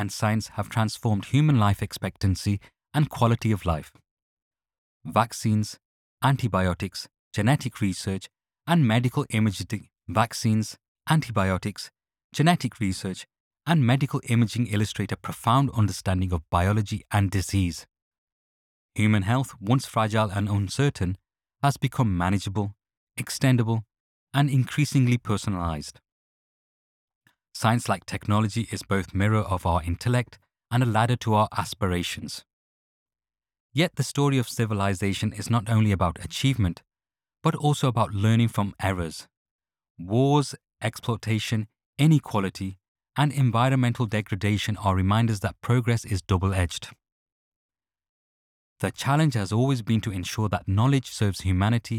and science have transformed human life expectancy and quality of life. Vaccines, antibiotics, genetic research, and medical imaging. Vaccines, antibiotics, genetic research, and medical imaging illustrate a profound understanding of biology and disease. Human health, once fragile and uncertain, has become manageable, extendable, and increasingly personalized. Science, like technology, is both mirror of our intellect and a ladder to our aspirations. Yet the story of civilization is not only about achievement, but also about learning from errors. Wars, exploitation, inequality, and environmental degradation are reminders that progress is double-edged. The challenge has always been to ensure that knowledge serves humanity